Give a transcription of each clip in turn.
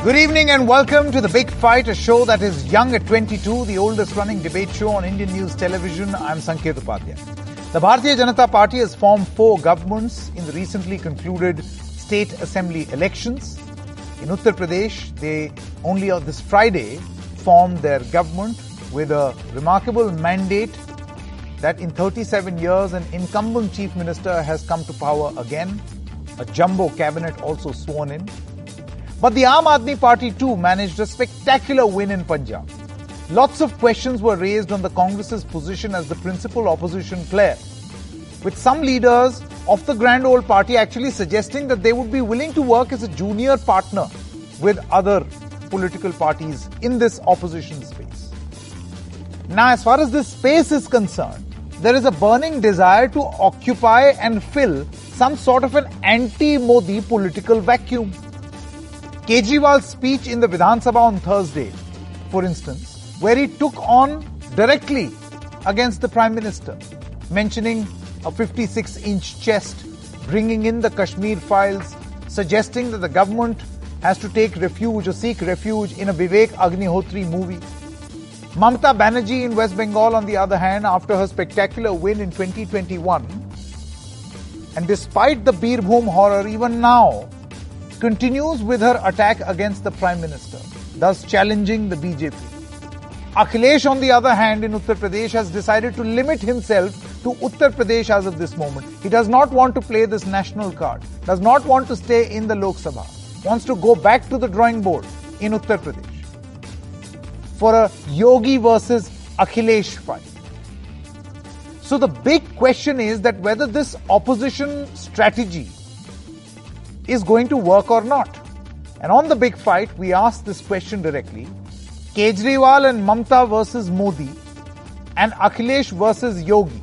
Good evening and welcome to The Big Fight, a show that is young at 22, the oldest running debate show on Indian News Television. I'm Sanket Upadhyay. The Bharatiya Janata Party has formed 4 governments in the recently concluded state assembly elections. In Uttar Pradesh, they only on this Friday formed their government with a remarkable mandate that in 37 years an incumbent chief minister has come to power again, a jumbo cabinet also sworn in. But the Aam Aadmi Party too managed a spectacular win in Punjab. Lots of questions were raised on the Congress's position as the principal opposition player, with some leaders of the grand old party actually suggesting that they would be willing to work as a junior partner with other political parties in this opposition space. Now, as far as this space is concerned, there is a burning desire to occupy and fill some sort of an anti-Modi political vacuum. Kejriwal's speech in the Vidhan Sabha on Thursday, for instance, where he took on directly against the Prime Minister, mentioning a 56-inch chest, bringing in the Kashmir files, suggesting that the government has to take refuge or seek refuge in a Vivek Agnihotri movie. Mamata Banerjee in West Bengal, on the other hand, after her spectacular win in 2021, and despite the Birbhum horror, even now, continues with her attack against the Prime Minister, thus challenging the BJP. Akhilesh, on the other hand, in Uttar Pradesh, has decided to limit himself to Uttar Pradesh as of this moment. He does not want to play this national card, does not want to stay in the Lok Sabha, wants to go back to the drawing board in Uttar Pradesh for a Yogi versus Akhilesh fight. So the big question is that whether this opposition strategy is going to work or not. And on The Big Fight, we ask this question directly. Kejriwal and Mamata versus Modi and Akhilesh versus Yogi.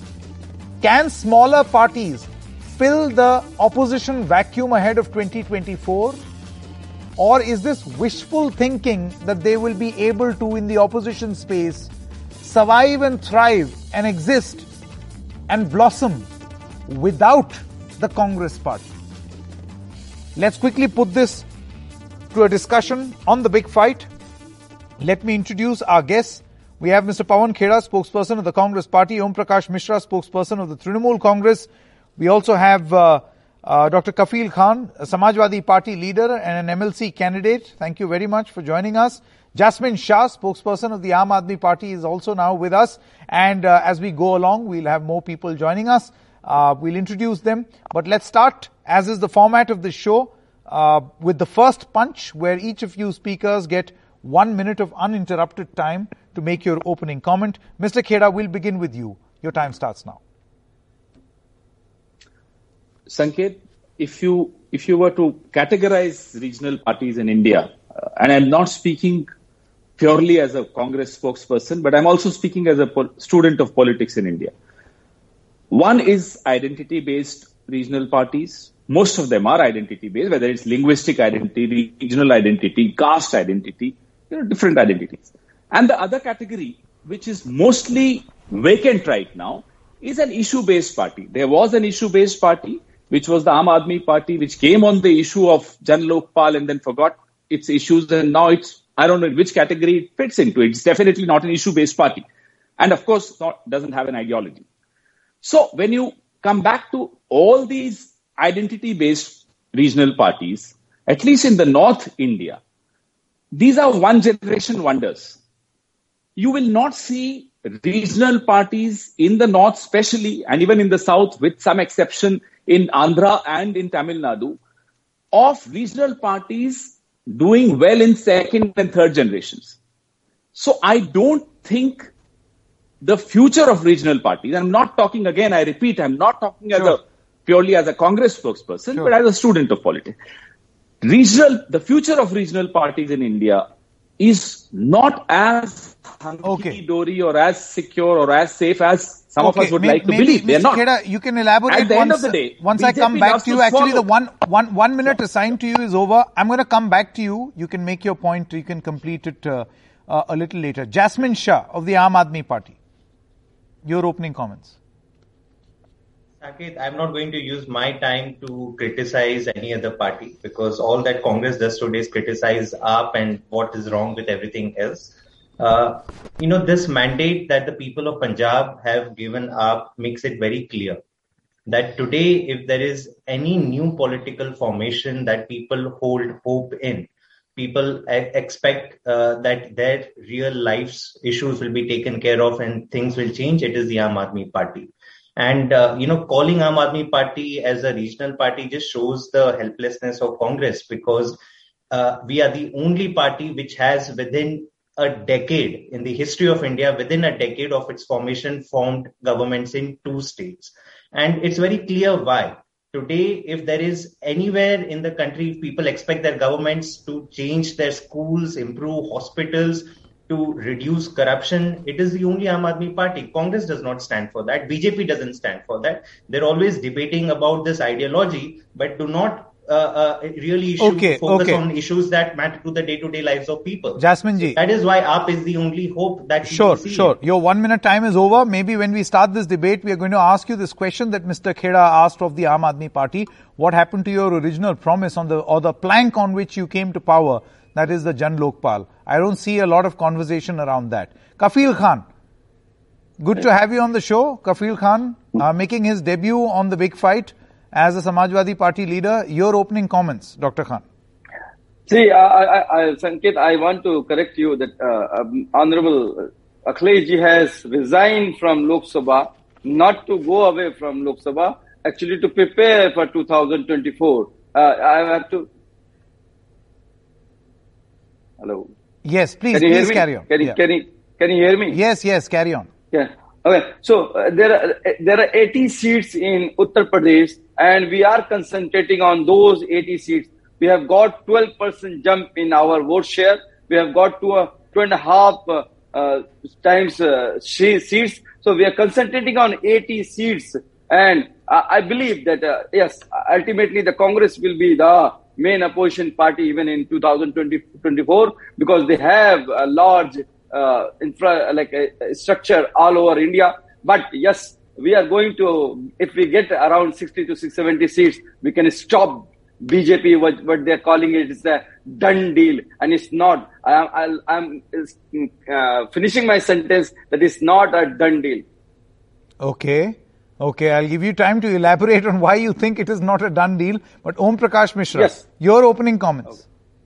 Can smaller parties fill the opposition vacuum ahead of 2024? Or is this wishful thinking that they will be able to, in the opposition space, survive and thrive and exist and blossom without the Congress party? Let's quickly put this to a discussion on The Big Fight. Let me introduce our guests. We have Mr. Pawan Khera, spokesperson of the Congress Party, Om Prakash Mishra, spokesperson of the Trinamool Congress. We also have Dr. Kafil Khan, a Samajwadi Party leader and an MLC candidate. Thank you very much for joining us. Jasmine Shah, spokesperson of the Aam Aadmi Party, is also now with us. And as we go along, we'll have more people joining us. We'll introduce them. But let's start, as is the format of this show, with the first punch, where each of you speakers get 1 minute of uninterrupted time to make your opening comment. Mr. Khera, we'll begin with you. Your time starts now. Sanket, if you were to categorize regional parties in India, and I'm not speaking purely as a Congress spokesperson, but I'm also speaking as a student of politics in India. One is identity-based regional parties. Most of them are identity-based, whether it's linguistic identity, regional identity, caste identity, different identities. And the other category, which is mostly vacant right now, is an issue-based party. There was an issue-based party, which was the Aam Aadmi Party, which came on the issue of Jan Lokpal and then forgot its issues. And now I don't know which category it fits into. It's definitely not an issue-based party. And of course, doesn't have an ideology. So when you come back to all these identity-based regional parties, at least in the North India, these are one-generation wonders. You will not see regional parties in the North especially, and even in the South, with some exception in Andhra and in Tamil Nadu, of regional parties doing well in second and third generations. So I don't think the future of regional parties, and I'm not talking again, I repeat, I'm not talking purely as a Congress spokesperson, but as a student of politics. The future of regional parties in India is not as hunky-dory or as secure or as safe as some of us would like to believe. They're not. Khera, you can elaborate. At the end of the day, once I come back to you, actually the one minute assigned to you is over. I'm going to come back to you. You can make your point. You can complete it a little later. Jasmine Shah of the Aam Aadmi Party. Your opening comments. Saket, I'm not going to use my time to criticize any other party because all that Congress does today is criticize AAP and what is wrong with everything else. This mandate that the people of Punjab have given AAP makes it very clear that today, if there is any new political formation that people hold hope in, people expect that their real life's issues will be taken care of and things will change, it is the Aam Aadmi Party. And, calling Aam Aadmi Party as a regional party just shows the helplessness of Congress because we are the only party which has within a decade in the history of India, within a decade of its formation, formed governments in 2 states. And it's very clear why. Today, if there is anywhere in the country, people expect their governments to change their schools, improve hospitals, to reduce corruption, it is the only Aam Aadmi Party. Congress does not stand for that. BJP doesn't stand for that. They're always debating about this ideology, but do not really focus on issues that matter to the day-to-day lives of people. Jasmine ji. That is why AAP is the only hope that people see. Sure. Your 1 minute time is over. Maybe when we start this debate, we are going to ask you this question that Mr. Kheda asked of the Aam Aadmi Party. What happened to your original promise on the plank on which you came to power? That is the Jan Lokpal. I don't see a lot of conversation around that. Kafil Khan. Good to have you on the show. Kafil Khan, making his debut on the big fight as a Samajwadi Party leader. Your opening comments, Dr. Khan. See, Sanket, I want to correct you that Honorable Akhilesh ji has resigned from Lok Sabha, not to go away from Lok Sabha, actually to prepare for 2024. I have to... Hello. Yes, please carry on. Can you hear me? Yes, carry on. Yeah. Okay. So there are 80 seats in Uttar Pradesh, and we are concentrating on those 80 seats. We have got 12% jump in our vote share. We have got to 2.5 times seats. So we are concentrating on 80 seats, and I believe that yes, ultimately the Congress will be the main opposition party even in 2024 because they have a large structure all over India. But yes, we are going to, if we get around 60 to 670 seats, we can stop BJP, what they're calling it is a done deal. And it's not. I'm finishing my sentence that it's not a done deal. Okay, I'll give you time to elaborate on why you think it is not a done deal. But Om Prakash Mishra, your opening comments.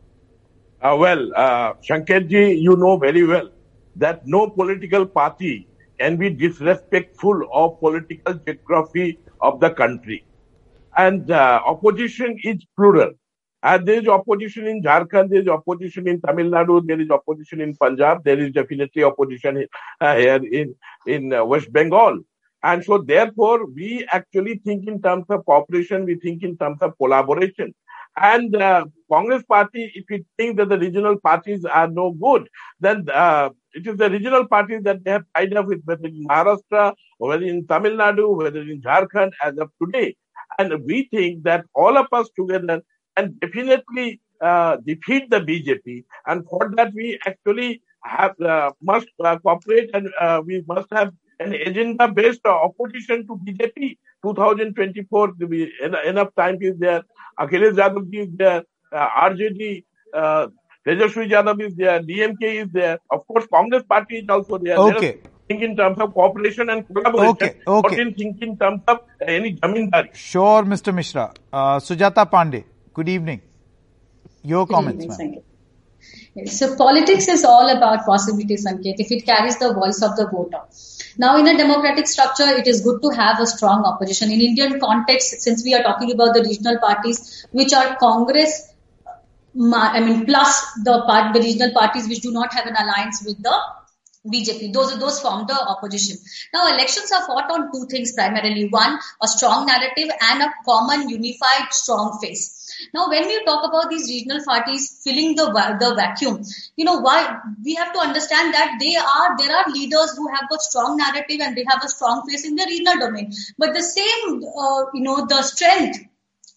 Sanket ji, you know very well that no political party can be disrespectful of political geography of the country. And opposition is plural. And there is opposition in Jharkhand, there is opposition in Tamil Nadu, there is opposition in Punjab, there is definitely opposition here in West Bengal. And so therefore, we actually think in terms of cooperation, we think in terms of collaboration. And Congress party, if you think that the regional parties are no good, then it is the regional parties that they have tied up with, whether in Maharashtra, or whether in Tamil Nadu, whether in Jharkhand as of today. And we think that all of us together can definitely defeat the BJP. And for that, we actually have must cooperate and we must have an agenda-based opposition to BJP. 2024, enough time is there. Akhilesh Yadav is there. RJD, Tejaswi Yadav is there. DMK is there. Of course, Congress party is also there. Okay. Think in terms of cooperation and collaboration. Not think in terms of any zamindari. Sure, Mr. Mishra. Sujata Pandey, good evening. Your comments, ma'am. So politics is all about possibility, Sanket, if it carries the voice of the voter. Now, in a democratic structure, it is good to have a strong opposition. In Indian context, since we are talking about the regional parties, which are Congress, plus the regional parties which do not have an alliance with the BJP. Those form the opposition. Now, elections are fought on 2 things primarily. One, a strong narrative and a common unified strong face. Now, when we talk about these regional parties filling the vacuum, why we have to understand that there are leaders who have got strong narrative and they have a strong face in the regional domain. But the same, the strength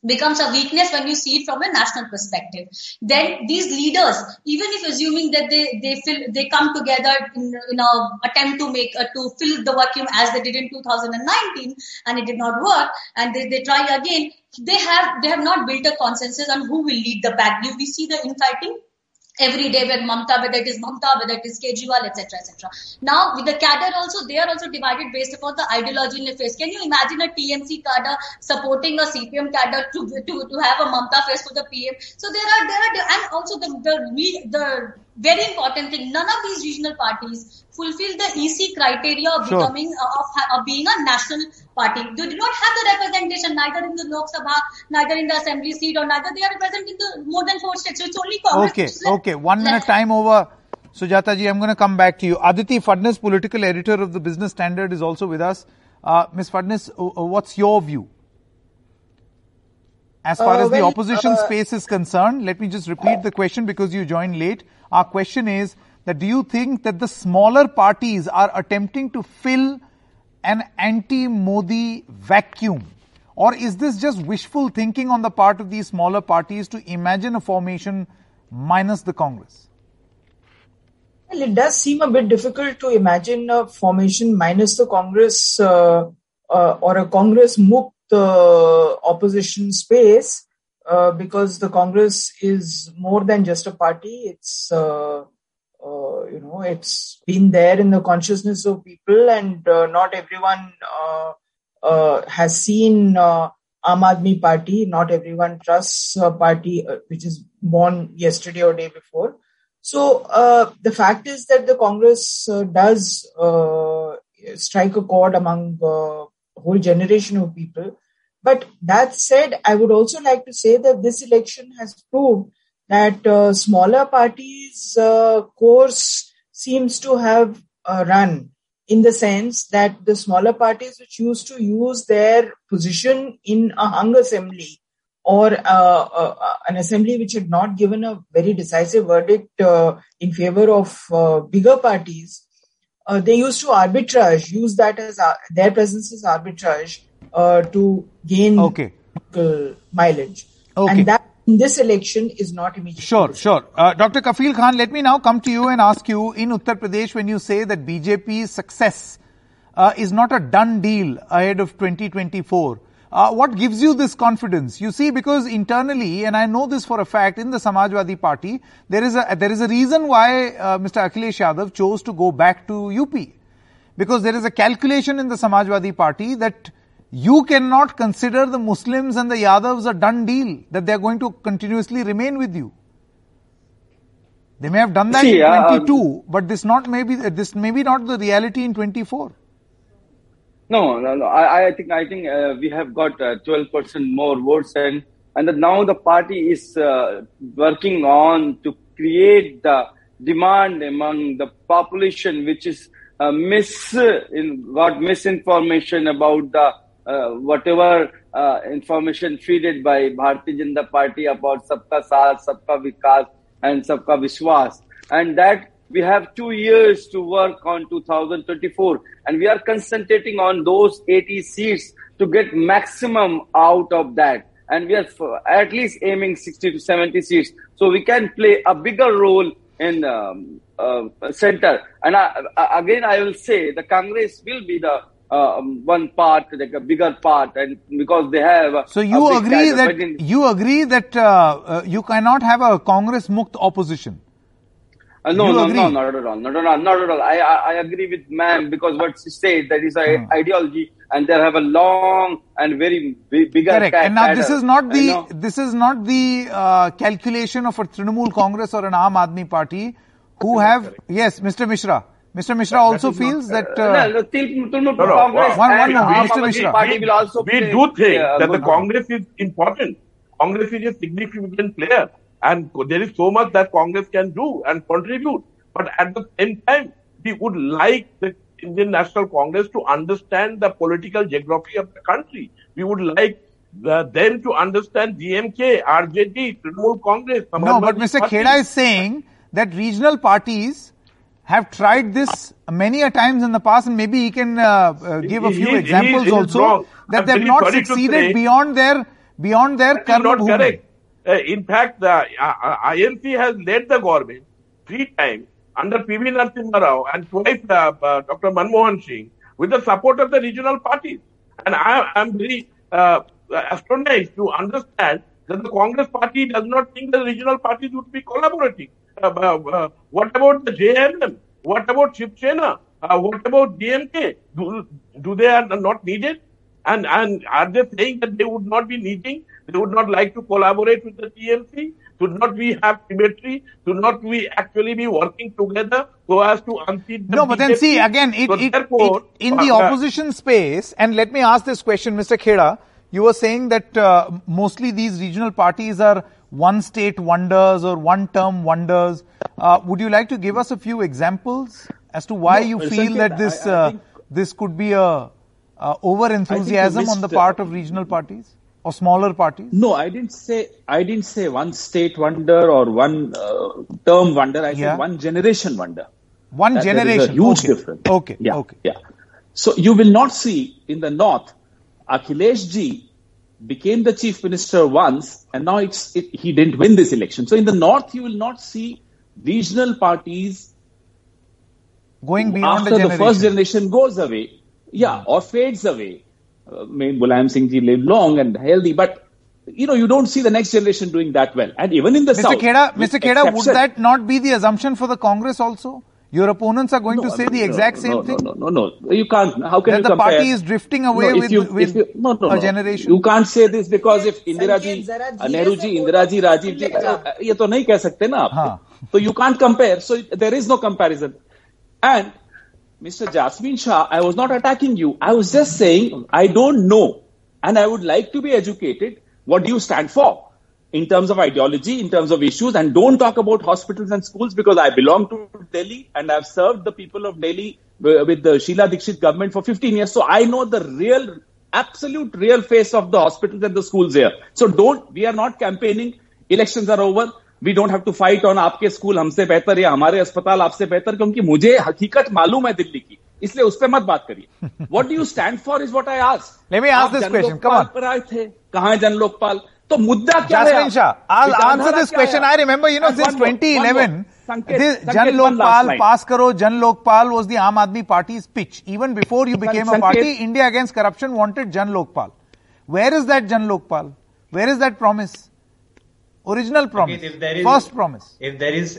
becomes a weakness when you see it from a national perspective. Then these leaders, even if assuming that they come together in a attempt to fill the vacuum as they did in 2019, and it did not work, and they try again, they have not built a consensus on who will lead the pack. We see the infighting every day with Mamta, whether it is Mamta, whether it is Kejriwal, etc., etc. Now, with the cadre also, they are also divided based upon the ideology in the face. Can you imagine a TMC cadre supporting a CPM cadre to have a Mamta face for the PM? So there are, and also the very important thing, none of these regional parties fulfill the EC criteria of becoming of being a national party. They do not have the representation neither in the Lok Sabha, neither in the assembly seat, or neither they are represented in the more than 4 states. So it's only Congress. Okay. 1 minute time over. Sujata ji, I'm going to come back to you. Aditi Phadnis, political editor of the Business Standard, is also with us. Ms. Phadnis, what's your view? As far as the opposition space is concerned, let me just repeat the question because you joined late. Our question is that do you think that the smaller parties are attempting to fill an anti-Modi vacuum? Or is this just wishful thinking on the part of these smaller parties to imagine a formation minus the Congress? Well, it does seem a bit difficult to imagine a formation minus the Congress or a Congress-Mukt opposition space because the Congress is more than just a party. It's it's been there in the consciousness of people, and not everyone has seen Aam Aadmi Party. Not everyone trusts a party which is born yesterday or day before. So the fact is that the Congress does strike a chord among a whole generation of people. But that said, I would also like to say that this election has proved that smaller parties' course seems to have run, in the sense that the smaller parties which used to use their position in a hung assembly or an assembly which had not given a very decisive verdict in favor of bigger parties, they used to use that as their presence as arbitrage to gain mileage. And that in this election is not immediately. Sure. Dr. Kafil Khan, let me now come to you and ask you, in Uttar Pradesh, when you say that BJP's success is not a done deal ahead of 2024, what gives you this confidence? You see, because internally, and I know this for a fact, in the Samajwadi Party, there is a reason why Mr. Akhilesh Yadav chose to go back to UP. Because there is a calculation in the Samajwadi Party that you cannot consider the Muslims and the Yadavs a done deal, that they are going to continuously remain with you. They may have done that in 22, but this may be not the reality in 24. No. I think we have got 12% more votes, and now the party is working on to create the demand among the population, which is got misinformation about the whatever information feeded by Bharatiya Janata Party about Sabka Saath, Sabka Vikas and Sabka Vishwas. And that we have 2 years to work on 2024, and we are concentrating on those 80 seats to get maximum out of that. And we are at least aiming 60 to 70 seats, so we can play a bigger role in center. And again, I will say the Congress will be the one part, like a bigger part, and because they have. So you agree that you cannot have a Congress-Mukt opposition. No, not at all. I agree with ma'am, because what she said, that is an ideology, and they have a long and very bigger. Correct. And now this is not the calculation of a Trinamool Congress or an Aam Aadmi Party who have. Yes, Mr. Mishra. Mr. Mishra also feels that. Mr. Mishra. We do think that the Congress is important. Congress is a significant player, and there is so much that Congress can do and contribute. But at the same time, we would like the Indian National Congress to understand the political geography of the country. We would like them to understand DMK, RJD, Trinamool Congress. No, but Mr. Kheda is saying that regional parties have tried this many a times in the past, and maybe he can give a few examples also, that they have not succeeded beyond their Beyond there, that is not correct. In fact, the INC has led the government 3 times under P.V. Narasimha Rao and twice Dr. Manmohan Singh with the support of the regional parties. And I am very astonished to understand that the Congress party does not think the regional parties would be collaborating. What about the JMM? What about Shiv Sena? What about DMK? Do they are not needed? And are they saying that they would not be needing? They would not like to collaborate with the TMC? Should not we have symmetry? Should not we actually be working together so as to unseat the No, but then BJP? see, again, in the opposition space, and let me ask this question, Mr. Kheda, you were saying that mostly these regional parties are one-state wonders or one-term wonders. Would you like to give us a few examples as to why you feel that this could be a over-enthusiasm on the part of regional parties or smaller parties? No, I didn't say one state wonder or one term wonder. I said one generation wonder. One generation. There is a huge difference. Okay. Yeah. Okay. Yeah. So you will not see in the north, Akhilesh ji became the chief minister once, and now he didn't win this election. So in the north, you will not see regional parties going beyond after the first generation goes away. Yeah, or fades away. May Mulayam Singh ji live long and healthy, but you don't see the next generation doing that well. And even in the south. Mr. Kheda, would that not be the assumption for the Congress also? Your opponents are going to say the exact same thing? No. You can't. How can you compare? That the party is drifting away with a generation. You can't say this because if Indira ji, Nehru ji, Indira ji, Rajiv ji, ये तो नहीं कह सकते ना आप. So you can't compare. So there is no comparison. And Mr. Jasmine Shah, I was not attacking you. I was just saying I don't know, and I would like to be educated. What do you stand for in terms of ideology, in terms of issues? And don't talk about hospitals and schools because I belong to Delhi and I've served the people of Delhi with the Sheila Dikshit government for 15 years. So I know the absolute real face of the hospitals and the schools here. So we are not campaigning. Elections are over. We don't have to fight on आपके school हमसे बेहतर या हमारे अस्पताल आपसे बेहतर, क्योंकि मुझे हकीकत मालूम है दिल्ली की, इसलिए उस पे मत बात करिए. What do you stand for is what I asked. Let me ask this question. Come on. पर आए थे, कहाँ है जन लोकपाल? तो मुद्दा क्या है? Jasmine Shah, I'll answer this question. I remember, since 2011, this Jan Lokpal, pass karo, Jan Lokpal was the Aam Aadmi Party's pitch. Even before you became a party, India Against Corruption wanted Jan Lokpal. Where is that Jan Lokpal? Where is that promise? Original promise. First promise. If there is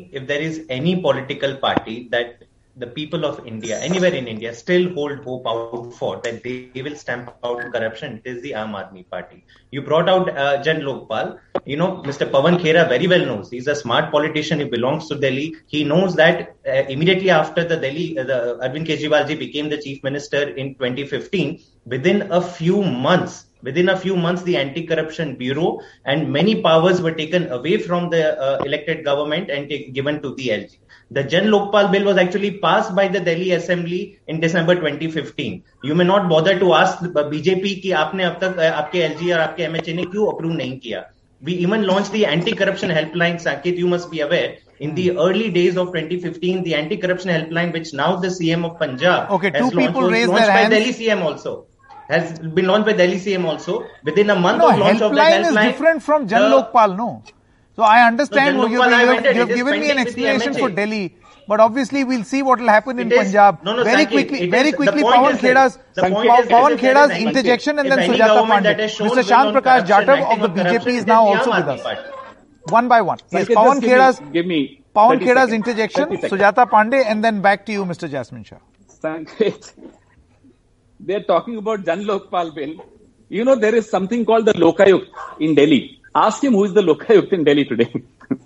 any political party that the people of India, anywhere in India, still hold hope out for, that they will stamp out corruption, it is the Aam Aadmi Party. You brought out Jan Lokpal. Mr. Pawan Khera very well knows. He's a smart politician. He belongs to Delhi. He knows that immediately after the Arvind Kejriwal ji became the chief minister in 2015, within a few months, the Anti-Corruption Bureau and many powers were taken away from the elected government and given to the LG. The Jan Lokpal bill was actually passed by the Delhi Assembly in December 2015. You may not bother to ask BJP कि आपने अब तक आपके LG और आपके MHA ने क्यों approve नहीं किया. We even launched the anti-corruption helpline. Sanket, you must be aware. In the early days of 2015, the anti-corruption helpline, which now the CM of Punjab has launched, was launched by Delhi CM also. Has been launched by Delhi CM also. Within a month of launch of that helpline. Helpline is different from Jan Lokpal, no? So I understand you have given me an explanation for Delhi, but obviously we'll see what will happen in Punjab. Very quickly, Pawan Kheda's interjection and then Sujata Pandey. Mr. Shyam Prakash Jatav of the BJP is now also with us. One by one. Yes, Pawan Kheda's interjection, Sujata Pandey, and then back to you, Mr. Jasmine Shah. Sanket. They're talking about Jan Lokpal bill. There is something called the Lokayukt in Delhi. Ask him who is the Lokayukt in Delhi today.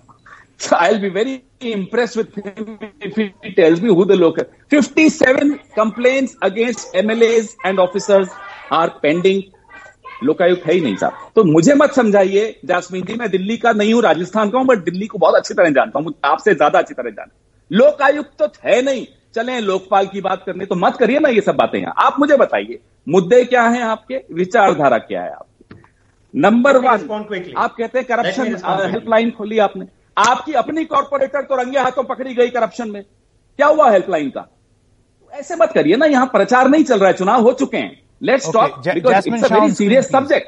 So I'll be very impressed with him if he tells me who the Lokayukt. 57 complaints against MLAs and officers are pending. Lokayukta है ही नहीं साहब. तो मुझे मत समझाइए Jasmine जी, मैं दिल्ली का नहीं हूं, राजस्थान का हूं, बट दिल्ली को बहुत अच्छी तरह जानता हूं, आपसे ज्यादा अच्छी तरह जानता हूं. लोकायुक्त तो है नहीं. चलें लोकपाल की बात करने तो मत करिए ना ये सब बातें. यहाँ आप मुझे बताइए मुद्दे क्या हैं आपके, विचारधारा क्या है आपकी. नंबर 1, आप कहते हैं करप्शन हेल्पलाइन खोली आपने. आपकी अपनी कॉर्पोरेटर तो रंगे हाथों पकड़ी गई करप्शन में. क्या हुआ हेल्पलाइन का? ऐसे मत करिए ना, यहाँ प्रचार नहीं चल रहा है, चुनाव हो चुके हैं. Let's talk because it's a very serious subject.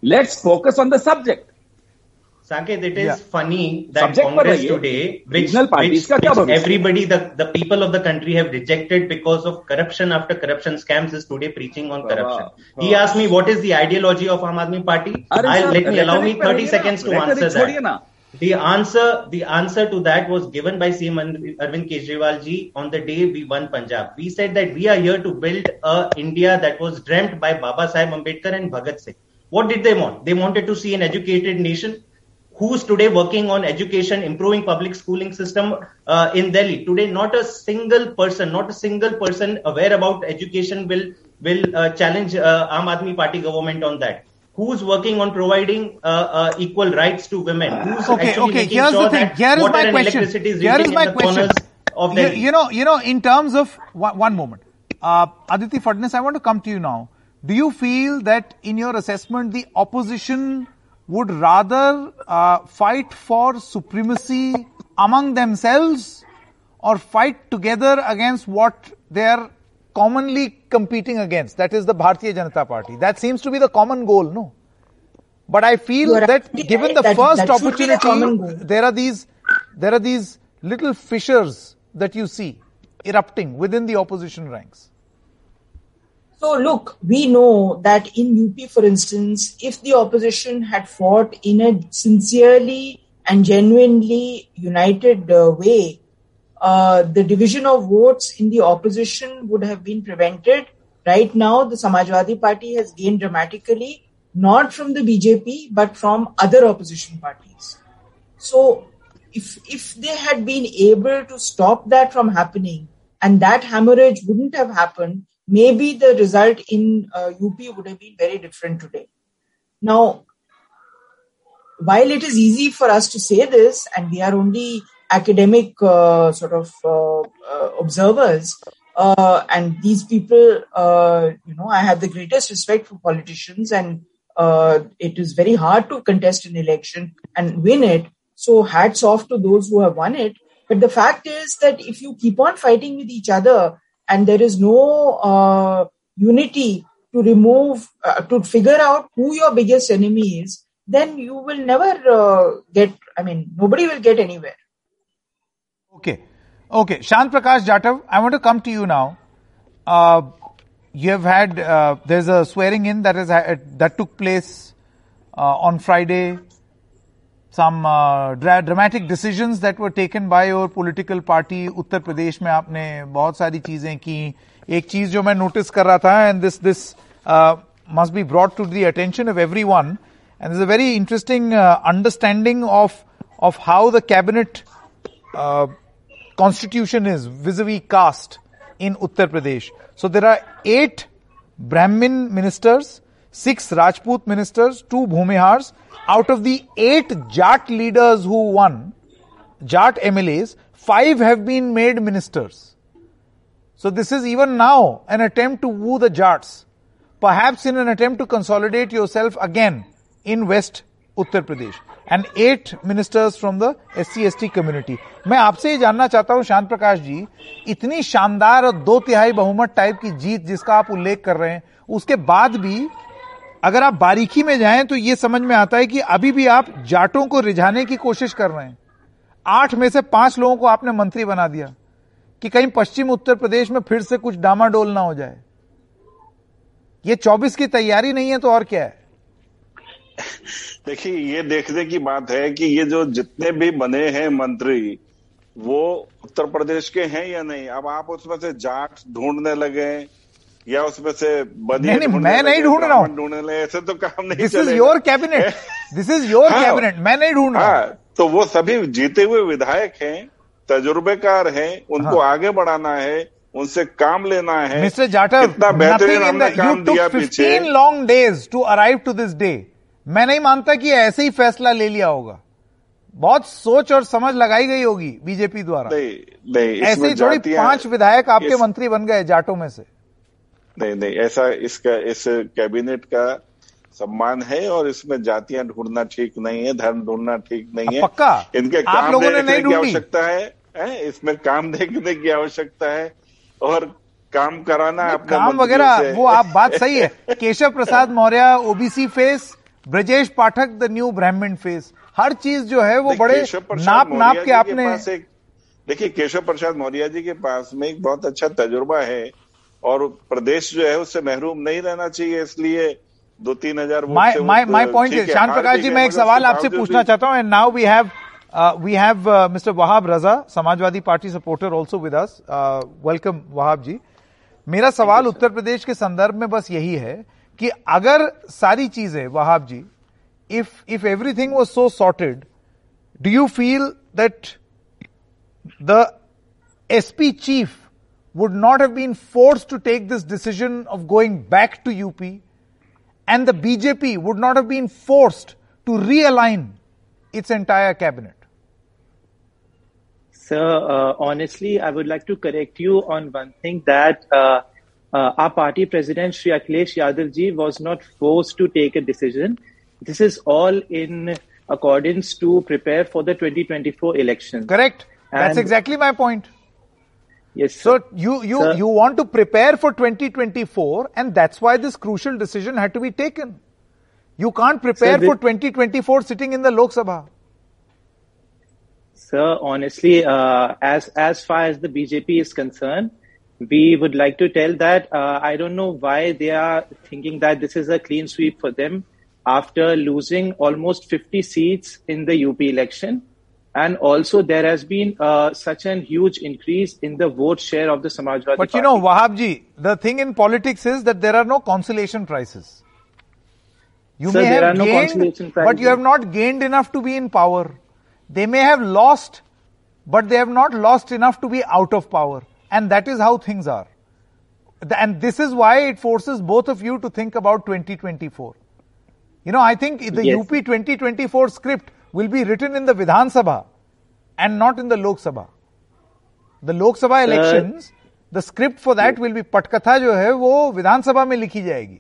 Let's focus on the subject. Sanket, it is funny that Subject Congress today, which everybody, the people of the country have rejected because of corruption after corruption scams, is today preaching on corruption. He asked me what is the ideology of Aam Aadmi Party. Allow me 30 seconds to answer that. The answer to that was given by CM Arvind Kejriwal ji on the day we won Punjab. We said that we are here to build a India that was dreamt by Baba Saheb Ambedkar and Bhagat Singh. What did they want? They wanted to see an educated nation. Who's today working on education, improving public schooling system in Delhi? Today, not a single person aware about education will challenge Aam Aadmi Party government on that. Who's working on providing equal rights to women? Who's actually making sure that water and electricity is reaching in the corners of Delhi? You know, in terms of one moment, Aditi Phadnis, I want to come to you now. Do you feel that in your assessment, the opposition would rather fight for supremacy among themselves or fight together against what they are commonly competing against, that is the Bharatiya Janata Party? That seems to be the common goal, no? But I feel that given the first opportunity, there are these little fissures that you see erupting within the opposition ranks. So look, we know that in UP, for instance, if the opposition had fought in a sincerely and genuinely united way, the division of votes in the opposition would have been prevented. Right now, the Samajwadi Party has gained dramatically, not from the BJP, but from other opposition parties. So if they had been able to stop that from happening and that hemorrhage wouldn't have happened, maybe the result in UP would have been very different today. Now, while it is easy for us to say this, and we are only academic observers, and these people, I have the greatest respect for politicians, and it is very hard to contest an election and win it. So hats off to those who have won it. But the fact is that if you keep on fighting with each other, and there is no unity to figure out who your biggest enemy is, then you will never nobody will get anywhere. Okay. Shant Prakash Jatav, I want to come to you now. You have had, there's a swearing in that took place on Friday. Some dramatic decisions that were taken by your political party. Uttar Pradesh में आपने बहुत सारी चीजें की. एक चीज जो मैं notice कर रहा था, and this must be brought to the attention of everyone, and there's a very interesting understanding of how the cabinet constitution is vis-a-vis caste in Uttar Pradesh. So there are 8 Brahmin ministers, 6 Rajput ministers, 2 Bhumihars. Out of the 8 Jat leaders who won, Jat MLAs, 5 have been made ministers. So this is even now an attempt to woo the Jats, perhaps in an attempt to consolidate yourself again in West Uttar Pradesh. And 8 ministers from the SC/ST community. मैं आपसे ये जानना चाहता हूं शांत प्रकाश जी, इतनी शानदार और 2/3 बहुमत टाइप की जीत जिसका आप उल्लेख कर रहे हैं, उसके बाद भी अगर आप बारीकी में जाएं तो ये समझ में आता है कि अभी भी आप जाटों को रिझाने की कोशिश कर रहे हैं. 8 में से 5 लोगों को आपने मंत्री बना दिया कि कहीं पश्चिम उत्तर प्रदेश में फिर से कुछ डामाडोल ना हो जाए. ये 24 की तैयारी नहीं है तो और क्या है? देखिए, ये देखने की बात है कि ये जो जितने भी बने हैं मंत्री, वो उत्तर प्रदेश के हैं या नहीं. अब आप उसमें से जाट ढूंढने लगे या उसमें से बनिए मैं नहीं ढूंढ रहा हूं. ऐसे तो काम नहीं. This is your cabinet, this is your cabinet. मैं नहीं ढूंढ रहा. तो वो सभी जीते हुए विधायक हैं, तजुर्बेकार हैं, उनको आगे बढ़ाना है, उनसे काम लेना है. मिस्टर जाटव, कितना बेहतरीन हमने काम दिया पीछे. 15 long days to arrive to this day. मैं नहीं मानता कि ऐसे ही फैसला ले लिया होगा. बहुत सोच और समझ लगाई गई होगी बीजेपी द्वारा. नहीं, ऐसे ही थोड़ी 5 विधायक आपके मंत्री बन गए जाटों में से. नहीं, ऐसा इस कैबिनेट का सम्मान है और इसमें जातियां ढूंढना ठीक नहीं है, धर्म ढूंढना ठीक नहीं है. पक्का इनके काम देखने की आवश्यकता है, इसमें काम देखने की आवश्यकता है और काम कराना अपने काम वगैरह वो आप बात सही है. Keshav Prasad Maurya OBC face, Brajesh Pathak the new Brahmin face, हर चीज जो है वो बड़े नाप के आपने। देखिए, केशव प्रसाद मौर्य जी के पास में एक बहुत अच्छा तजुर्बा है और प्रदेश जो है उससे महरूम नहीं रहना चाहिए, इसलिए 2-3 हजार वोट से माय पॉइंट इज, शान प्रकाश जी, मैं एक सवाल आपसे पूछना चाहता हूं, and now we have Mr. Wahab Raza, Samajwadi Party supporter also with us. Welcome Wahab ji. मेरा सवाल उत्तर प्रदेश के संदर्भ में बस यही है कि अगर सारी चीजें, वहाब जी, if everything was so sorted, do you feel that the SP chief would not have been forced to take this decision of going back to UP, and the BJP would not have been forced to realign its entire cabinet? Sir, honestly, I would like to correct you on one thing, that our party president, Shri Akhilesh Yadav ji, was not forced to take a decision. This is all in accordance to prepare for the 2024 elections. Correct. That's exactly my point. Yes, sir. So you want to prepare for 2024, and that's why this crucial decision had to be taken. You can't prepare for 2024 sitting in the Lok Sabha. Sir, honestly, as far as the BJP is concerned, we would like to tell that I don't know why they are thinking that this is a clean sweep for them after losing almost 50 seats in the UP election. And also there has been such a huge increase in the vote share of the Samajwadi Party. But you know, Wahab ji, the thing in politics is that there are no consolation prizes. You may have gained, but you have not gained enough to be in power. They may have lost, but they have not lost enough to be out of power. And that is how things are. And this is why it forces both of you to think about 2024. You know, I think the UP 2024 script will be written in the Vidhan Sabha and not in the Lok Sabha. The Lok Sabha elections, the script for that will be Patkatha jo hai, wo Vidhan Sabha mein likhi jayegi.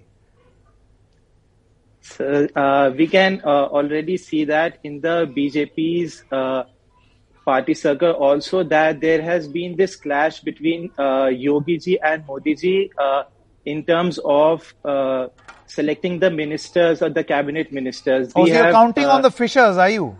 We can already see that in the BJP's party circle also, that there has been this clash between Yogi ji and Modi ji in terms of selecting the ministers or the cabinet ministers. So you're counting on the fishers, are you?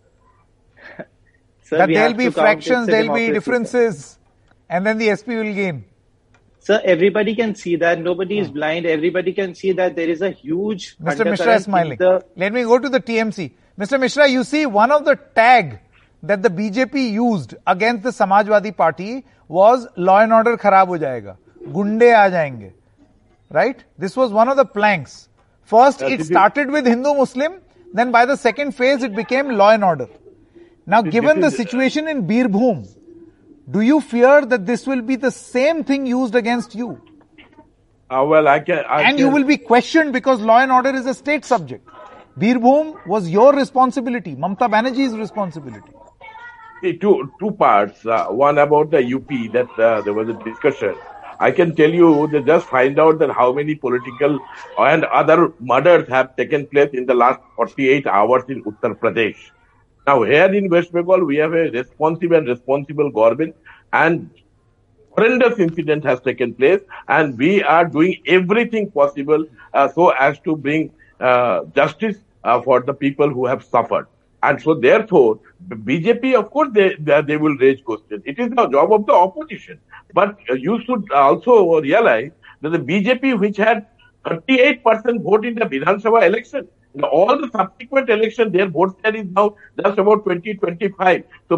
Sir, that there'll be fractions, there'll be differences, and then the SP will gain. Sir, everybody can see that. Nobody is blind. Everybody can see that there is a huge... Mr. Mishra is smiling. Let me go to the TMC. Mr. Mishra, you see, one of the tag that the BJP used against the Samajwadi Party was law and order kharab ho jayega. Gunde aa jayenge. Right? This was one of the planks. First, it started with Hindu-Muslim. Then by the second phase, it became law and order. Now, given the situation in Birbhum, do you fear that this will be the same thing used against you? Well, I can. You will be questioned because law and order is a state subject. Birbhum was your responsibility, Mamata Banerjee's responsibility. See, two parts. One about the UP, that there was a discussion. I can tell you that just find out that how many political and other murders have taken place in the last 48 hours in Uttar Pradesh. Now, here in West Bengal, we have a responsible government, and horrendous incident has taken place, and we are doing everything possible so as to bring justice for the people who have suffered. And so, therefore, BJP, of course, they will raise questions. It is the job of the opposition. But you should also realize that the BJP, which had 38% vote in the Vidhan Sabha election, all the subsequent elections, their vote share is now just about 20-25. So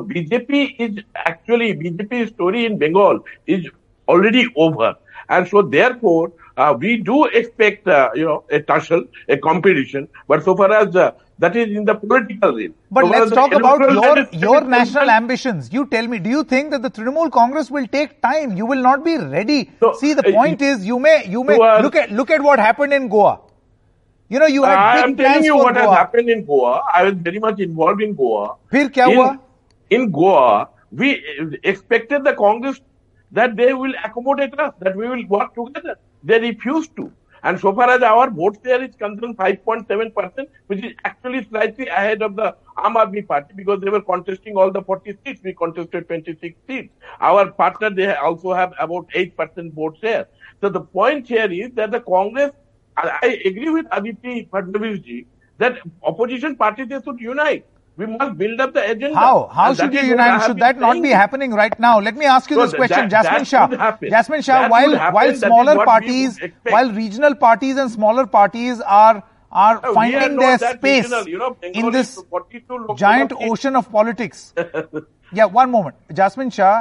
BJP's story in Bengal is already over. And so therefore, we do expect, a tussle, a competition. But so far as that is in the political realm. But so let's talk about your national ambitions. You tell me, do you think that the Trinamool Congress will take time? You will not be ready. So, see, the point is, you may look at what happened in Goa. You know, you had big plans for Goa. I am telling you what has happened in Goa. I was very much involved in Goa. Phir kya hua? In Goa, we expected the Congress that they will accommodate us, that we will work together. They refused to. And so far as our vote share is concerned, 5.7%, which is actually slightly ahead of the Aam Aadmi Party, because they were contesting all the 40 seats. We contested 26 seats. Our partner, they also have about 8% vote share. So the point here is that the Congress, I agree with Aditi Fadnavis ji, that opposition parties, they should unite. We must build up the agenda. How should you unite? Should that not be happening right now? Let me ask you this question, Jasmine Shah. Jasmine Shah, while smaller parties, while regional parties and smaller parties are finding their space in this giant ocean of politics. Yeah, one moment. Jasmine Shah,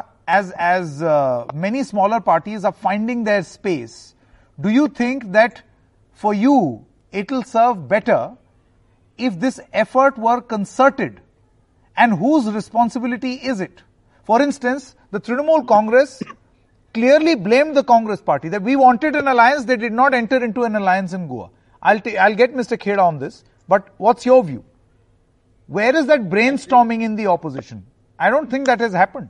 as many smaller parties are finding their space, do you think that for you it'll serve better if this effort were concerted? And whose responsibility is it? For instance, the Trinamool Congress clearly blamed the Congress party that we wanted an alliance, they did not enter into an alliance in Goa. I'll get Mr. Kheda on this, but what's your view? Where is that brainstorming in the opposition? I don't think that has happened.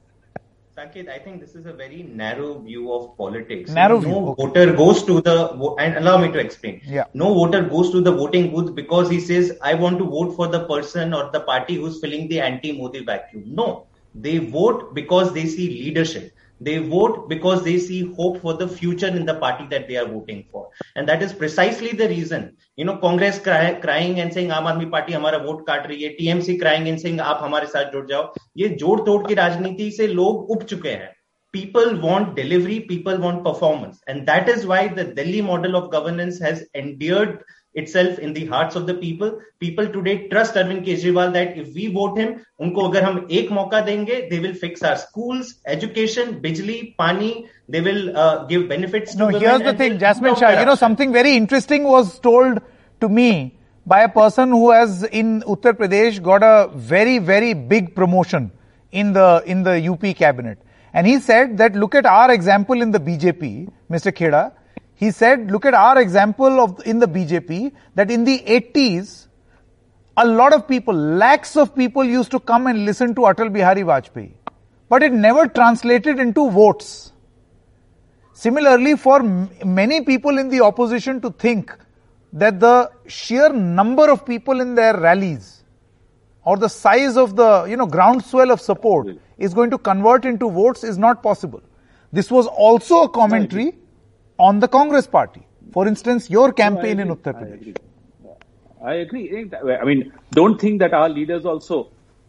Sanket, I think this is a very narrow view of politics. Voter goes to the, and allow me to explain. Yeah. No voter goes to the voting booth because he says, I want to vote for the person or the party who's filling the anti-Modi vacuum. No, they vote because they see leadership. They vote because they see hope for the future in the party that they are voting for. And that is precisely the reason, Congress crying and saying, Aam Aadmi Party hamara vote kaat rahi hai, TMC crying and saying, aap hamare saath jud jao. Ye jod tod ki rajniti se log ub chuke hain. People want delivery, people want performance. And that is why the Delhi model of governance has endeared itself in the hearts of the people. People today trust Arvind Kejriwal that if we vote him, unko agar hum ek mauka denge, they will fix our schools, education, bijli, pani, they will give benefits to women. No, here's the thing, Jasmine Shah, something very interesting was told to me by a person who has in Uttar Pradesh got a very, very big promotion in the UP cabinet. And he said that look at our example in the BJP, Mr. Kheda. He said, look at our example in the BJP, that in the 80s, a lot of people, lakhs of people used to come and listen to Atal Bihari Vajpayee. But it never translated into votes. Similarly, for many people in the opposition to think that the sheer number of people in their rallies or the size of the, groundswell of support is going to convert into votes is not possible. This was also a commentary on the Congress party. For instance, your campaign in Uttar Pradesh. I agree. I mean, don't think that our leaders also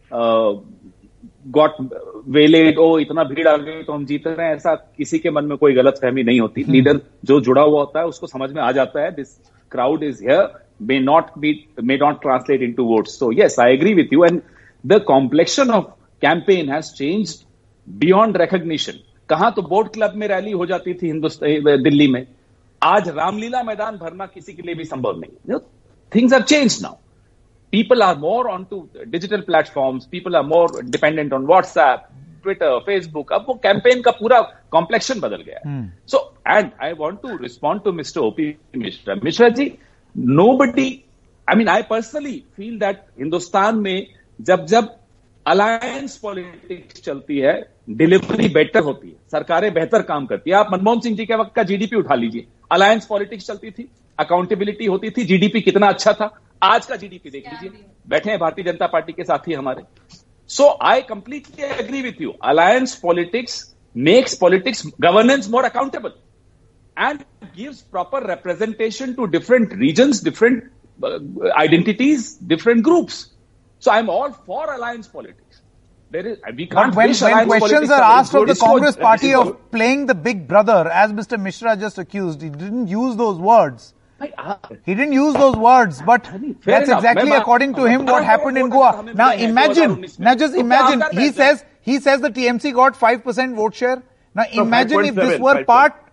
got waylaid, इतना भीड़ आ गई तो हम जीत रहे हैं, ऐसा किसी के मन में कोई गलत फहमी नहीं होती. लीडर जो जुड़ा हुआ होता है उसको समझ में आ जाता है, this crowd is here, may not translate into votes. So yes, I agree with you. And the complexion of campaign has changed beyond recognition. कहां तो बोट क्लब में रैली हो जाती थी दिल्ली में, आज रामलीला मैदान भरना किसी के लिए भी संभव नहीं. Things have changed now. People are more onto digital platforms. People are more dependent on WhatsApp, Twitter, Facebook. अब वो campaign का पूरा complexion बदल गया. So, and I want to respond to Mr. O.P. Mishra. Mishra ji, nobody, I personally feel that Hindustan में जब alliance politics चलती है, डिलीवरी बेटर होती है, सरकारें बेहतर काम करती है. आप मनमोहन सिंह जी के वक्त का जीडीपी उठा लीजिए, अलायंस पॉलिटिक्स चलती थी, अकाउंटेबिलिटी होती थी, जीडीपी कितना अच्छा था. आज का जीडीपी देख लीजिए, बैठे हैं भारतीय जनता पार्टी के साथी हमारे. So I completely agree with you. Alliance politics makes politics governance more accountable and gives proper representation to different regions, different identities, different groups. So I'm all for alliance politics. We can't. But when questions are asked of the Congress party of playing the big brother, as Mr. Mishra just accused, he didn't use those words. He didn't use those words, but that's exactly according to him what happened in Goa. Now just imagine, he says the TMC got 5% vote share. Now imagine if this were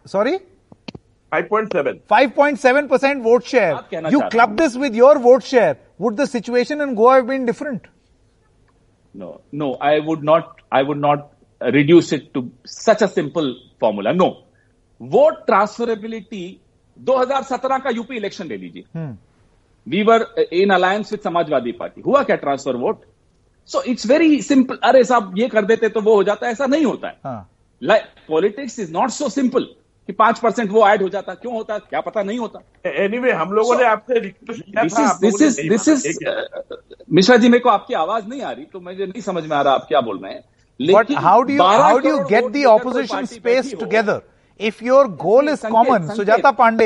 5.7% vote share. You club this with your vote share. Would the situation in Goa have been different? No, I would not reduce it to such a simple formula. No. Vote transferability, 2017 का UP election ले लीजिए. We were in alliance with Samajwadi Party. हुआ क्या transfer vote? So it's very simple. अरे साहब ये कर देते तो वो हो जाता है, ऐसा नहीं होता है. Politics is not so simple कि 5% वो ऐड हो जाता. क्यों होता है? क्या पता, नहीं होता. Anyway, हम लोगों ने आपसे रिक्वेस्ट किया था. This is मिश्रा जी, मेरे को आपकी आवाज नहीं आ रही, तो मुझे नहीं समझ में आ रहा आप क्या बोल रहे हैं. But how do you get the opposition space together? If your goal is common, Sujata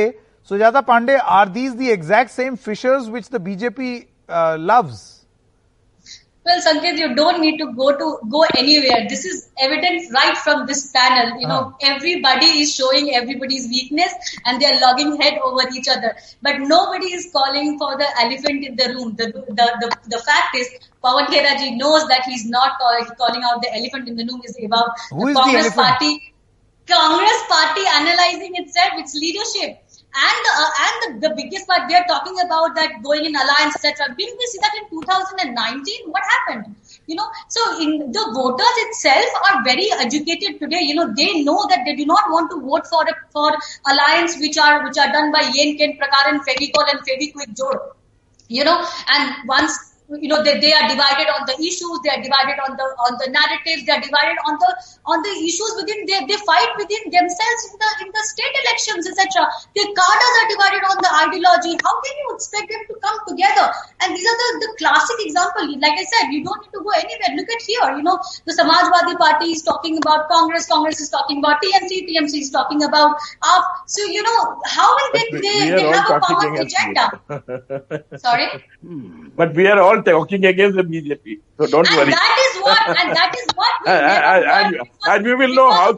Sujata Pandey, are these the exact same fissures which the BJP loves? Well, Sanket, you don't need to go anywhere. This is evident right from this panel. You know, everybody is showing everybody's weakness and they are logging head over each other. But nobody is calling for the elephant in the room. The fact is, Pawan Khera ji knows that he's not calling out the elephant in the room. Is about the Congress Party. Congress Party analyzing itself, its leadership. And the biggest part, they are talking about that going in alliance, etc. Didn't we see that in 2019? What happened? You know, so in the voters itself are very educated today. You know, they know that they do not want to vote for alliance which are done by Yen Ken Prakar and Fevicol and Fevikwik Jod. You know, and once they are divided on the issues, they are divided on the narratives, they are divided on the issues within they fight within themselves in the state elections, etc. Their cadres are divided on the ideology. How can you expect them to come together? And these are the classic example. Like I said, you don't need to go anywhere. Look at here. You know, the Samajwadi Party is talking about Congress is talking about TMC is talking about AAP. So you know, how will they have a common agenda? Sorry? But we are all talking against the BJP, so don't worry. That is what. And we will know how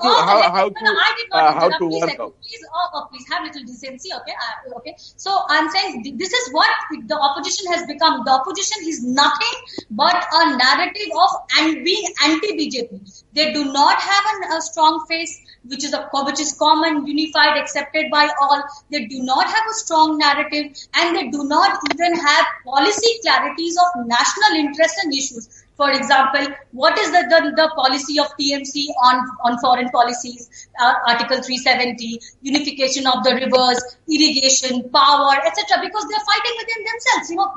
to work out. Please have little decency, okay. So I'm saying this is what the opposition has become. The opposition is nothing but a narrative of being anti-BJP. They do not have a strong face, which is common, unified, accepted by all. They do not have a strong narrative, and they do not even have policy clarities of national interests and issues. For example, what is the policy of TMC on foreign policies? Article 370, unification of the rivers, irrigation, power, etc. Because they are fighting within themselves, you know.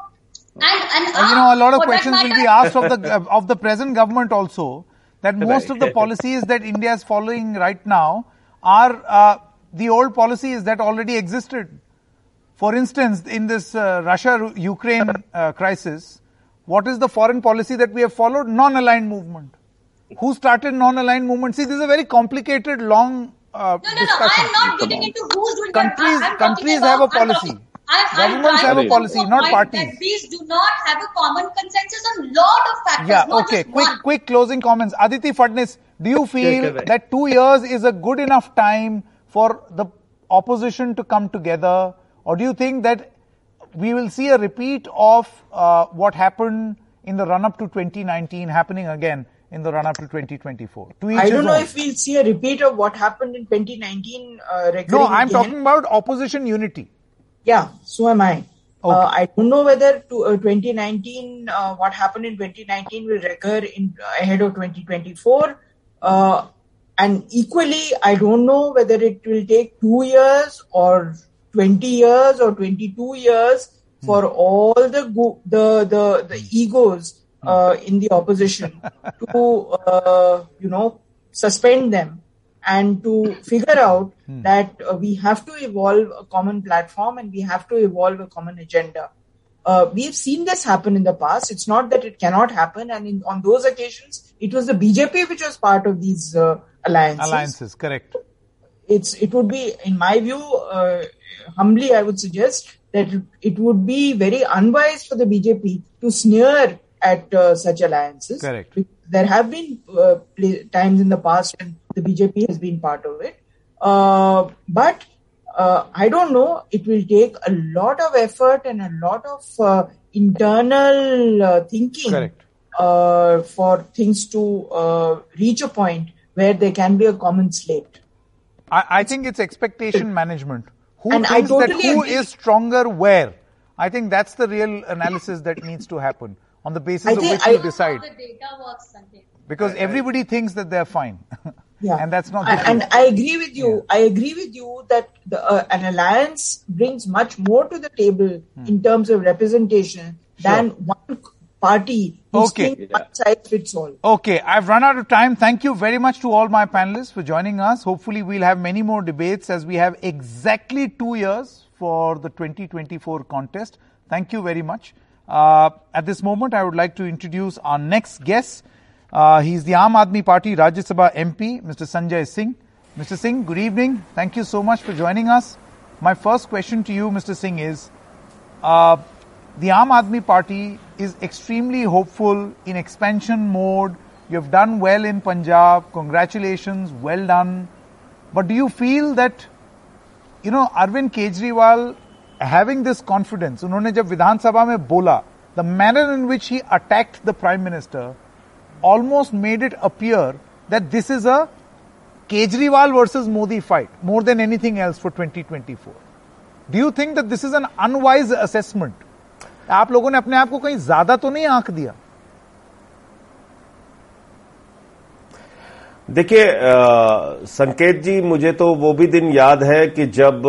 And a lot of questions will be asked of the present government also. That most of the policies that India is following right now are the old policies that already existed. For instance, in this Russia-Ukraine crisis, what is the foreign policy that we have followed? Non-aligned movement. Who started non-aligned movement? See, this is a very complicated, long discussion. I am not getting into who's doing that. Countries have a policy. Governments have a policy, not parties. That these do not have a common consensus on lot of factors. Yeah, okay. Quick closing comments. Aditi Phadnis, do you feel that 2 years is a good enough time for the opposition to come together? Or do you think that we will see a repeat of what happened in the run-up to 2019 happening again in the run-up to 2024? I don't know if we'll see a repeat of what happened in 2019. No, I'm talking about opposition unity. Yeah, so am I. Okay. I don't know whether 2019, what happened in 2019 will recur ahead of 2024. And equally, I don't know whether it will take 2 years or 20 years or 22 years for all the egos in the opposition to suspend them and to figure out that we have to evolve a common platform and we have to evolve a common agenda. We've seen this happen in the past. It's not that it cannot happen. And on those occasions, it was the BJP which was part of these alliances. Correct. It would be, in my view, humbly, I would suggest that it would be very unwise for the BJP to sneer at such alliances. Correct. There have been times in the past when the BJP has been part of it. But I don't know, it will take a lot of effort and a lot of internal thinking for things to reach a point where there can be a common slate. I think it's expectation management. Who agree. is stronger where? I think that's the real analysis that needs to happen on the basis of which you decide. The data works, because everybody thinks that they're fine. Yeah. And that's not and I agree with you. Yeah. I agree with you that an alliance brings much more to the table in terms of representation than one party who's one size fits all. Okay, I've run out of time. Thank you very much to all my panelists for joining us. Hopefully we'll have many more debates as we have exactly 2 years for the 2024 contest. Thank you very much. At this moment, I would like to introduce our next guest. He's the Aam Aadmi Party Rajya Sabha MP, Mr. Sanjay Singh. Mr. Singh, good evening. Thank you so much for joining us. My first question to you, Mr. Singh, is the Aam Aadmi Party is extremely hopeful in expansion mode. You have done well in Punjab. Congratulations, well done. But do you feel that, Arvind Kejriwal having this confidence, उन्होंने जब विधानसभा में बोला, the manner in which he attacked the Prime Minister almost made it appear that this is a Kejriwal versus Modi fight more than anything else for 2024. Do you think that this is an unwise assessment? आप लोगों ने अपने आप को कहीं ज्यादा तो नहीं आंक दिया? देखिए संकेत जी, मुझे तो वो भी दिन याद है कि जब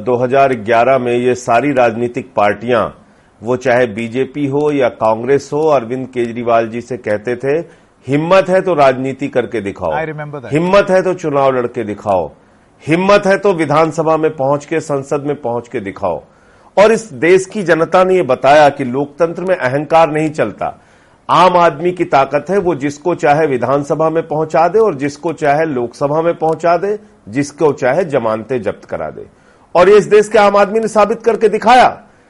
2011 में ये सारी राजनीतिक पार्टियां, वो चाहे बीजेपी हो या कांग्रेस हो, अरविंद केजरीवाल जी से कहते थे हिम्मत है तो राजनीति करके दिखाओ, हिम्मत है तो चुनाव लड़के दिखाओ, हिम्मत है तो विधानसभा में पहुंच के, संसद में पहुंच के दिखाओ। और इस देश की जनता ने यह बताया कि लोकतंत्र में अहंकार नहीं चलता। आम आदमी की ताकत है, वो जिसको चाहे विधानसभा में पहुंचा दे और जिसको चाहे लोकसभा में पहुंचा दे, जिसको चाहे जमानतें जब्त करा दे। और ये इस देश के आम आदमी ने साबित करके दिखाया।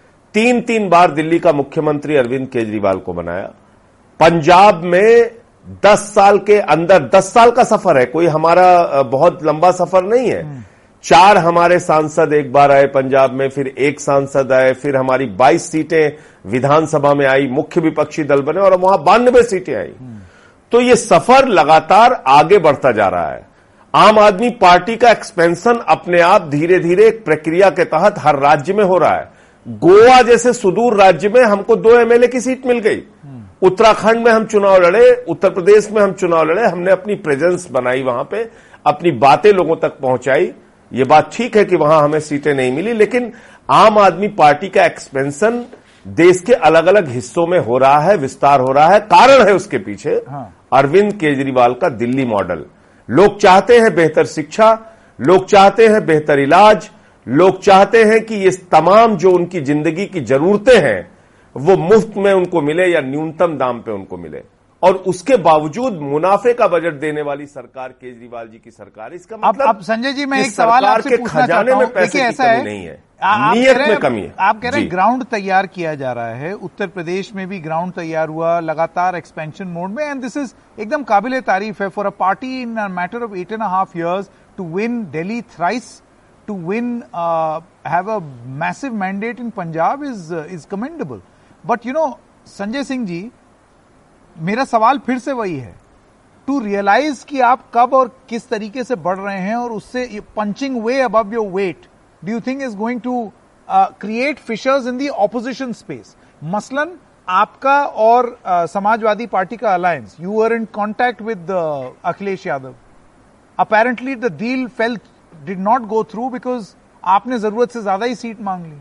3 बार दिल्ली का मुख्यमंत्री अरविंद केजरीवाल को बनाया। पंजाब में 10 साल के अंदर, 10 साल का सफर है, कोई हमारा बहुत लंबा सफर नहीं है। 4 हमारे सांसद एक बार आए पंजाब में, फिर 1 सांसद आए, फिर हमारी 22 सीटें विधानसभा में आई, मुख्य विपक्षी दल बने और वहां 92 सीटें आई। तो ये सफर लगातार आगे बढ़ता जा रहा है। आम आदमी पार्टी का एक्सपेंशन अपने आप धीरे धीरे एक प्रक्रिया के तहत हर राज्य में हो रहा है। गोवा जैसे सुदूर राज्य में हमको 2 एमएलए की सीट मिल गई। उत्तराखंड में हम चुनाव लड़े, उत्तर प्रदेश में हम चुनाव लड़े, हमने अपनी प्रेजेंस बनाई, वहां पे अपनी बातें लोगों तक पहुंचाई। ये बात ठीक है कि वहां हमें सीटें नहीं मिली, लेकिन आम आदमी पार्टी का एक्सपेंशन देश के अलग अलग हिस्सों में हो रहा है, विस्तार हो रहा है। कारण है उसके पीछे अरविंद केजरीवाल का दिल्ली मॉडल। लोग चाहते हैं बेहतर शिक्षा, लोग चाहते हैं बेहतर इलाज, लोग चाहते हैं कि ये तमाम जो उनकी जिंदगी की जरूरतें हैं वो मुफ्त में उनको मिले या न्यूनतम दाम पे उनको मिले। और उसके बावजूद मुनाफे का बजट देने वाली सरकार केजरीवाल जी की सरकार। इसका मतलब अब संजय जी, मैं एक सवाल आपसे पूछना चाहता हूं। देखिए, ऐसा है, नहीं है, नीयत में कमी है। आप कह रहे हैं ग्राउंड तैयार किया जा रहा है, उत्तर प्रदेश में भी ग्राउंड तैयार हुआ, लगातार एक्सपेंशन मोड में, एंड दिस इज एकदम काबिले तारीफ है for a party in a matter of 8.5 years to win Delhi thrice, to win, have a massive mandate in Punjab is commendable. But Sanjay Singh ji, मेरा सवाल फिर से वही है, टू रियलाइज कि आप कब और किस तरीके से बढ़ रहे हैं और उससे punching way above your weight, do you think is going to create fissures in the opposition space? मसलन आपका और समाजवादी पार्टी का alliance, you are in contact with Akhilesh Yadav. Apparently the deal did not go through because आपने जरूरत से ज्यादा ही seat मांग ली।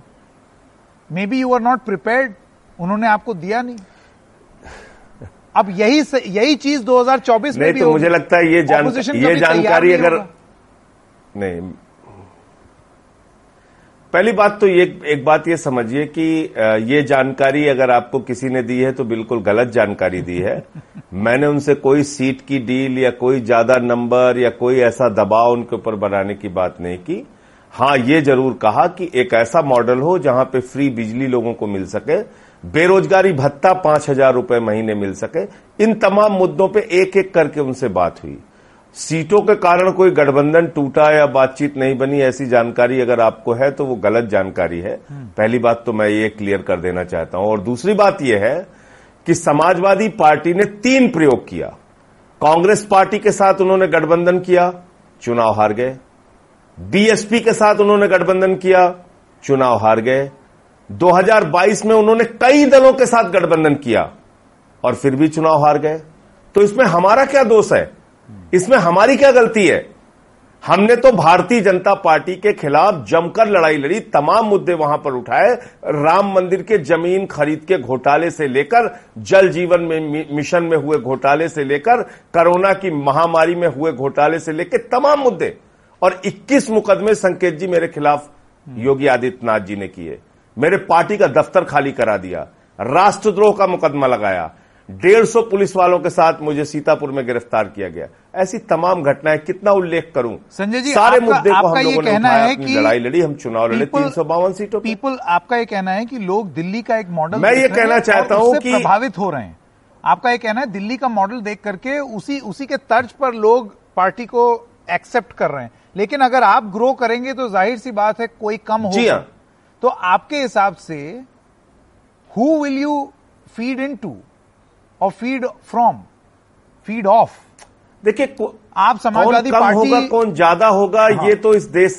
Maybe you are not prepared, उन्होंने आपको दिया नहीं। अब यही चीज 2024 में भी तो मुझे लगता है ये जानकारी अगर नहीं, पहली बात तो एक बात ये समझिए कि ये जानकारी अगर आपको किसी ने दी है तो बिल्कुल गलत जानकारी दी है। मैंने उनसे कोई सीट की डील या कोई ज्यादा नंबर या कोई ऐसा दबाव उनके ऊपर बनाने की बात नहीं की। हां, ये जरूर कहा कि एक ऐसा मॉडल हो जहां पे फ्री बिजली लोगों को मिल सके, बेरोजगारी भत्ता 5,000 रुपए महीने मिल सके। इन तमाम मुद्दों पे एक एक करके उनसे बात हुई। सीटों के कारण कोई गठबंधन टूटा या बातचीत नहीं बनी, ऐसी जानकारी अगर आपको है तो वो गलत जानकारी है। पहली बात तो मैं ये क्लियर कर देना चाहता हूं। और दूसरी बात यह है कि समाजवादी पार्टी ने 3 प्रयोग किया। कांग्रेस पार्टी के साथ उन्होंने गठबंधन किया, चुनाव हार गए। बीएसपी के साथ उन्होंने गठबंधन किया, चुनाव हार गए। 2022 में उन्होंने कई दलों के साथ गठबंधन किया और फिर भी चुनाव हार गए। तो इसमें हमारा क्या दोष है? इसमें हमारी क्या गलती है? हमने तो भारतीय जनता पार्टी के खिलाफ जमकर लड़ाई लड़ी, तमाम मुद्दे वहां पर उठाए। राम मंदिर के जमीन खरीद के घोटाले से लेकर, जल जीवन मिशन में हुए घोटाले से लेकर, कोरोना की महामारी में हुए घोटाले से लेकर तमाम मुद्दे। और 21 मुकदमे संकेत जी मेरे खिलाफ योगी आदित्यनाथ जी ने किए। मेरे पार्टी का दफ्तर खाली करा दिया, राष्ट्रद्रोह का मुकदमा लगाया, 150 पुलिस वालों के साथ मुझे सीतापुर में गिरफ्तार किया गया। ऐसी तमाम घटनाएं, कितना उल्लेख करूं। संजय जी, सारे मुद्दे को हम लोगों ने उठाया, अपनी लड़ाई लड़ी, हम चुनाव लड़े 352 सीटों पर। पीपल, आपका ये कहना है कि लोग दिल्ली का एक मॉडल मैं ये कहना चाहता हूं कि प्रभावित हो रहे हैं। आपका ये कहना है दिल्ली का मॉडल देख करके उसी के तर्ज पर लोग पार्टी को एक्सेप्ट कर रहे हैं। लेकिन अगर आप ग्रो करेंगे तो जाहिर सी बात है कोई कम होगा। तो आपके हिसाब से who will you feed into और फीड फ्रॉम, फीड ऑफ? देखिए, आप समाजवादी पार्टी होगा, कौन ज्यादा होगा, ये तो इस देश,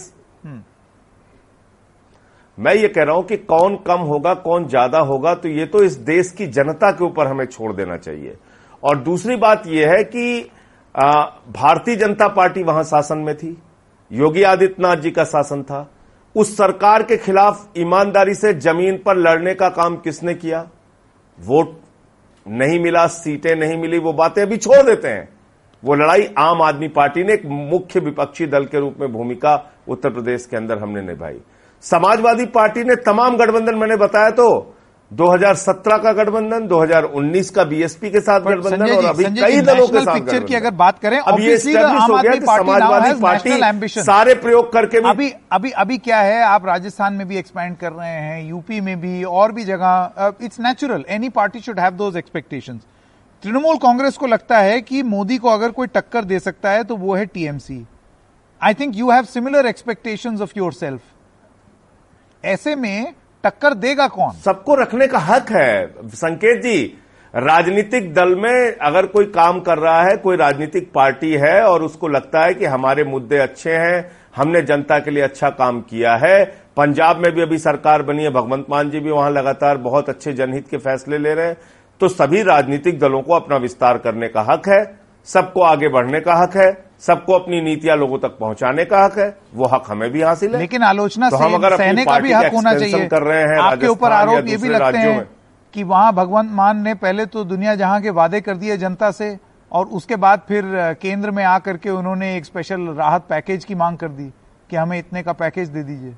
मैं ये कह रहा हूं कि कौन कम होगा कौन ज्यादा होगा, तो ये तो इस देश की जनता के ऊपर हमें छोड़ देना चाहिए। और दूसरी बात यह है कि भारतीय जनता पार्टी वहां शासन में थी, योगी आदित्यनाथ जी का शासन था। उस सरकार के खिलाफ ईमानदारी से जमीन पर लड़ने का काम किसने किया? वोट नहीं मिला, सीटें नहीं मिली, वो बातें अभी छोड़ देते हैं। वो लड़ाई आम आदमी पार्टी ने एक मुख्य विपक्षी दल के रूप में भूमिका उत्तर प्रदेश के अंदर हमने निभाई। समाजवादी पार्टी ने तमाम गठबंधन, मैंने बताया तो 2017 का गठबंधन, 2019 का बीएसपी के साथ गठबंधन, और अभी कई दलों के साथ पिक्चर की अगर बात करें, अब ये एस्टैब्लिश हो गया कि समाजवादी पार्टी सारे प्रयोग करके भी अभी क्या है, आप राजस्थान में भी एक्सपैंड कर रहे हैं, यूपी में भी, और भी जगह। It's natural, any party should have those expectations. Trinamool Congress को लगता है कि मोदी को अगर कोई टक्कर दे सकता है तो वो है TMC. I think you have similar expectations of yourself. ऐसे में टक्कर देगा कौन? सबको रखने का हक है संकेत जी। राजनीतिक दल में अगर कोई काम कर रहा है, कोई राजनीतिक पार्टी है और उसको लगता है कि हमारे मुद्दे अच्छे हैं, हमने जनता के लिए अच्छा काम किया है। पंजाब में भी अभी सरकार बनी है, भगवंत मान जी भी वहां लगातार बहुत अच्छे जनहित के फैसले ले रहे हैं। तो सभी राजनीतिक दलों को अपना विस्तार करने का हक है, सबको आगे बढ़ने का हक है, सबको अपनी नीतियां लोगों तक पहुंचाने का हक है। वो हक हमें भी हासिल है। लेकिन आलोचना तो हम अगर सहने का भी हक होना चाहिए। कर रहे हैं, आपके ऊपर आरोप ये भी लगते हैं कि वहां भगवंत मान ने पहले तो दुनिया जहां के वादे कर दिए जनता से, और उसके बाद फिर केंद्र में आकर के उन्होंने एक स्पेशल राहत पैकेज की मांग कर दी कि हमें इतने का पैकेज दे दीजिए।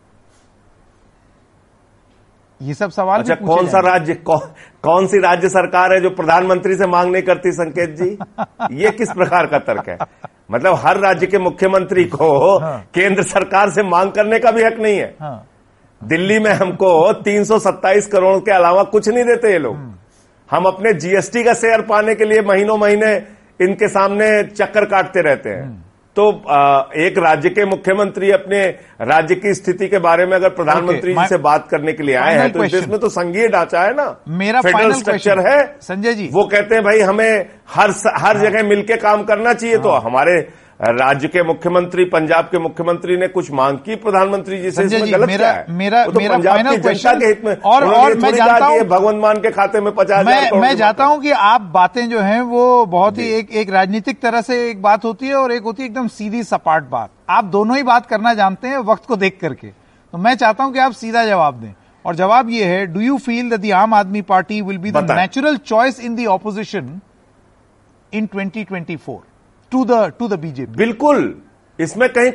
ये सब सवाल। अच्छा, कौन सा राज्य, कौन सी राज्य सरकार है जो प्रधानमंत्री से मांग नहीं करती संकेत जी? ये किस प्रकार का तर्क है? मतलब हर राज्य के मुख्यमंत्री को केंद्र सरकार से मांग करने का भी हक नहीं है। दिल्ली में हमको 327 करोड़ के अलावा कुछ नहीं देते ये लोग। हम अपने जीएसटी का शेयर पाने के लिए महीनों महीने इनके सामने चक्कर काटते रहते हैं। तो एक राज्य के मुख्यमंत्री अपने राज्य की स्थिति के बारे में अगर प्रधानमंत्री जी से बात करने के लिए आए हैं, तो इसमें तो संघीय ढांचा है ना, मेरा फेडरल स्ट्रक्चर है। संजय जी, वो कहते हैं भाई हमें हर जगह मिलकर काम करना चाहिए। तो हमारे राज्य के मुख्यमंत्री, पंजाब के मुख्यमंत्री ने कुछ मांग की प्रधानमंत्री जी से, इसमें गलत क्या है? मेरा पंजाब की जनता के हित में, और मैं जानता हूं भगवंत मान के खाते में 50,000। मैं चाहता हूं कि आप बातें जो हैं वो बहुत ही एक राजनीतिक तरह से एक बात होती है और एक होती है एकदम सीधी सपाट बात। आप दोनों ही बात करना जानते हैं वक्त को देख करके। तो मैं चाहता हूं कि आप सीधा जवाब दें, और जवाब ये है, do you feel that the Aam Aadmi Party will be the natural choice in the opposition in 2024 to the BJP? बिल्कुल, इसमें कहीं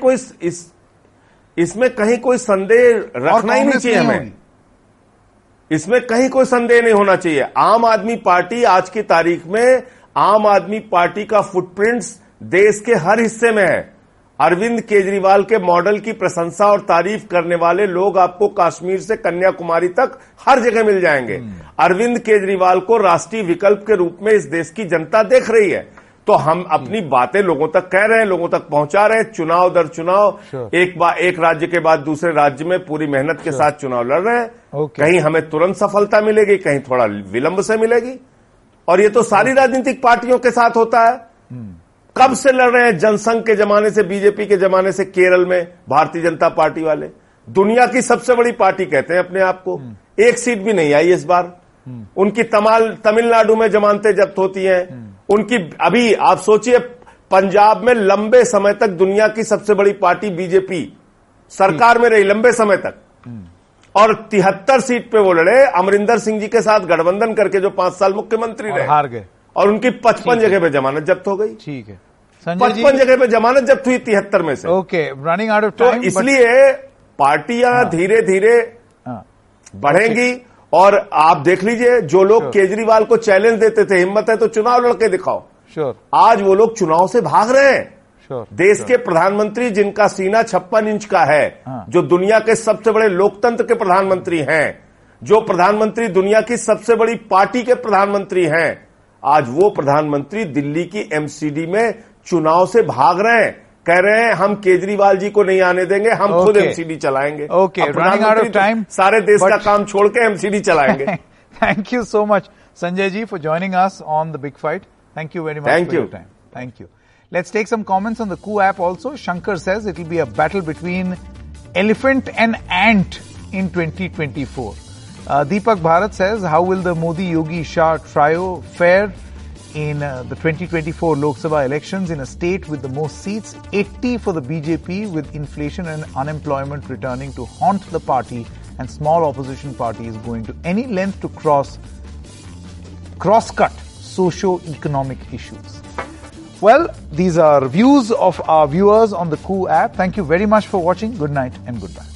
कोई संदेह रखना ही नहीं चाहिए हमें। इसमें कहीं कोई संदेह नहीं होना चाहिए। आम आदमी पार्टी आज की तारीख में, आम आदमी पार्टी का फुटप्रिंट्स देश के हर हिस्से में है। अरविंद केजरीवाल के मॉडल की प्रशंसा और तारीफ करने वाले लोग आपको कश्मीर से कन्याकुमारी तक हर जगह मिल जाएंगे। अरविंद केजरीवाल को राष्ट्रीय विकल्प के रूप में इस देश की जनता देख रही है। तो हम अपनी बातें लोगों तक कह रहे हैं, लोगों तक पहुंचा रहे हैं, चुनाव दर चुनाव, एक राज्य के बाद दूसरे राज्य में पूरी मेहनत के साथ चुनाव लड़ रहे हैं। कहीं हमें तुरंत सफलता मिलेगी, कहीं थोड़ा विलंब से मिलेगी। और ये तो सारी राजनीतिक पार्टियों के साथ होता है। कब से लड़ रहे हैं? जनसंघ के जमाने से, बीजेपी के जमाने से। केरल में भारतीय जनता पार्टी वाले दुनिया की सबसे बड़ी पार्टी कहते हैं अपने आप को। एक सीट भी नहीं आई इस बार। उनकी तमिलनाडु में जमानतें जब्त होती हैं उनकी। अभी आप सोचिए, पंजाब में लंबे समय तक दुनिया की सबसे बड़ी पार्टी बीजेपी सरकार में रही लंबे समय तक, और 73 सीट पे वो लड़े अमरिंदर सिंह जी के साथ गठबंधन करके, जो 5 साल मुख्यमंत्री रहे, हार गए। और उनकी 55 जगह पे जमानत जब्त हो गई। ठीक है, 55 जगह पे जमानत जब्त हुई 73 में से। Okay, running out of time. तो इसलिए पार्टियां धीरे धीरे बढ़ेंगी। और आप देख लीजिए, जो लोग केजरीवाल को चैलेंज देते थे, हिम्मत है तो चुनाव लड़के दिखाओ, आज वो लोग चुनाव से भाग रहे हैं। देश के प्रधानमंत्री जिनका सीना 56 इंच का है, जो दुनिया के सबसे बड़े लोकतंत्र के प्रधानमंत्री हैं, जो प्रधानमंत्री दुनिया की सबसे बड़ी पार्टी के प्रधानमंत्री हैं, आज वो प्रधानमंत्री दिल्ली की एमसीडी में चुनाव से भाग रहे हैं, कह रहे हैं हम केजरीवाल जी को नहीं आने देंगे, हम खुद एमसीडी चलाएंगे। प्रधानमंत्री सारे देश का काम छोड़ के एमसीडी चलाएंगे। Thank you so much, Sanjay ji, for joining us on the Big Fight. Thank you very much for your time. Thank you. Let's take some comments on the Coup app also. Shankar says it will be a battle between elephant and ant in 2024. Deepak Bharat says, how will the Modi-Yogi Shah trio fare in the 2024 Lok Sabha elections in a state with the most seats? 80 for the BJP, with inflation and unemployment returning to haunt the party, and small opposition parties going to any length to cross-cut socio-economic issues. Well, these are views of our viewers on the Coup app. Thank you very much for watching. Good night and goodbye.